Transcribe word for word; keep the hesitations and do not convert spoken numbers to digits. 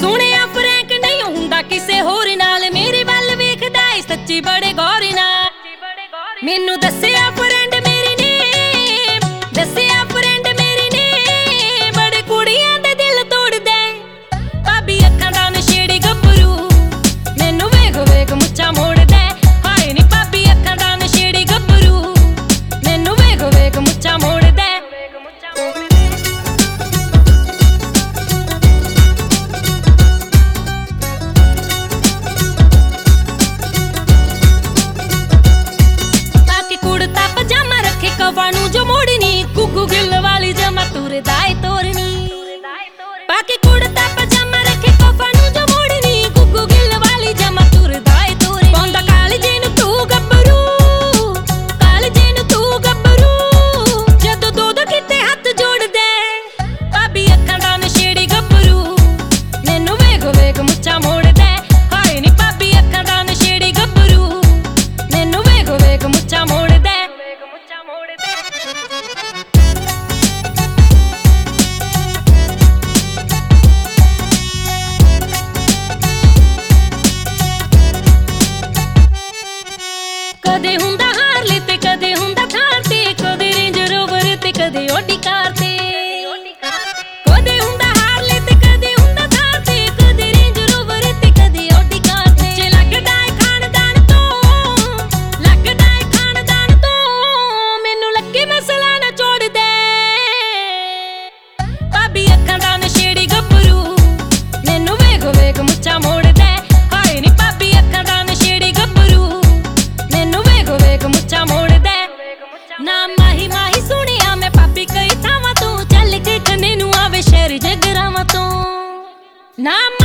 ਸੁਣਿਆ ਫਰੈਂਕ ਨਹੀਂ ਹੁੰਦਾ ਕਿਸੇ ਹੋਰ ਨਾਲ, ਮੇਰੇ ਵੱਲ ਵੇਖਦਾ ਏ ਸੱਚੀ ਬੜੇ ਗੌਰ ਨਾਲ। ਮੈਨੂੰ ਦੱਸਿਆ ਫਰੈਂਡ ਮੇਰੀ ਨੇ, ਦੱਸਿਆ ਫਰੈਂਡ ਮੇਰੀ ਨੇ, ਬੜੇ ਕੁੜੀਆਂ ਦੇ ਦਿਲ ਤੋੜਦਾ ਭਾਬੀ ਅੱਖਾਂ ਦਾ ਨਸ਼ੇੜੀ ਗੱਭਰੂ, ਮੈਨੂੰ ਵੇਖ ਵੇਖ ਮੁੱਛਾਂ ਮੋੜਦਾ। ਹਾਏ ਨੀ ਭਾਬੀ ਅੱਖਾਂ ਦਾ ਨਸ਼ੇੜੀ ਗੱਭਰੂ, ਮੈਨੂੰ ਵੇਖ ਵੇਖ ਮੁੱਛਾਂ ਮੋੜਦਾ। ਨੂੰ ਜੋ ਮੋੜਨੀ ਗੁੱਗੂ ਗਿੱਲ ਵਾਲੀ ਜਮਾ ਤੁਰਦਾ ਏ ਤੋਰਨੀ, ਬਾਕੀ ਕੁੜਤਾ ਪਜਾਮਾ ਰੱਖੇ ਕਫਾ ਨੂੰ ਜੋ ਮੋੜਨੀ ਗੁੱਗੂ ਗਿੱਲ ਵਾਲੀ ਜਮਾ ਤੁਰਦਾ ਏ ਤੋਰਨੀ। ਪਾਉਂਦਾ ਕਾਲਜੇ ਨੂੰ ਤੂੰ ਗੱਭਰੂ, ਕਾਲਜੇ ਨੂੰ ਤੂੰ ਗੱਭਰੂ, ਜਦੋਂ ਦੁੱਧ ਕਿਤੇ ਹੱਥ ਜੋੜਦਾ ਭਾਬੀ ਅੱਖਾਂ ਦਾ ਨਸ਼ੇੜੀ ਗੱਭਰੂ, ਮੈਨੂੰ ਵੇਖ ਵੇਖ ਮੁੱਛਾਂ ਮੋੜਦਾ। ਹਾਏ ਨੀ ਭਾਬੀ ਅੱਖਾਂ ਦਾ ਨਸ਼ੇੜੀ ਗੱਭਰੂ, ਮੈਨੂੰ ਵੇਖ ਵੇਖ ਮੁੱਛਾਂ ਮੋੜਦਾ। ਕਦੇ ਹੁੰਦਾ ਹਾਰਲੇ ਤੇ ਕਦੇ ਹੁੰਦਾ ਥਾਰ ਤੇ, ਕਦੇ ਰੇਂਜ ਰੋਵਰ ਤੇ ਕਦੇ ਓਡੀ ਕਾਰ ਤੇ, ਕਦੇ ਹੁੰਦਾ ਹਾਰਲੇ ਤੇ ਕਦੇ ਹੁੰਦਾ ਥਾਰ ਤੇ, ਕਦੇ ਰੇਂਜ ਰੋਵਰ ਤੇ ਕਦੇ ਓਡੀ ਕਾਰ ਤੇ। ਜੇ ਲੱਗਦਾ ਏ ਖਾਨਦਾਨ ਤੋਂ, ਲੱਗਦਾ ਏ ਖਾਨਦਾਨ ਤੋਂ, ਮੈਨੂੰ ਲੱਗੇ ਮਸਲਾ ਨਾ ਛੋੜਦਾ ਭਾਬੀ ਅੱਖਾਂ ਦਾ ਨਸ਼ੇੜੀ ਗੱਭਰੂ, ਮੈਨੂੰ ਵੇਖ ਵੇਖ ਮੁੱਛਾਂ ਮੋੜਦਾ। ਹਾਏ ਨੀ ਭਾਬੀ ਅੱਖਾਂ ਦਾ ਨਸ਼ੇੜੀ ਗੱਭਰੂ, ਮੈਨੂੰ ਵੇਖ ਵੇਖ ਮੁੱਛਾਂ ਮੋੜਦਾ। ਨਾ ਮਾਹੀ ਮਾਹੀ ਸੁਣਿਆ ਮੈਂ ਭਾਬੀ ਕਈ ਥਾਵਾਂ ਤੋਂ, ਚੱਲ ਕੇ ਖੰਨੇ ਨੂੰ ਆਵੇ ਸ਼ਹਿਰ ਜਗਰਾਵਾਂ ਤੋਂ। ਨਾ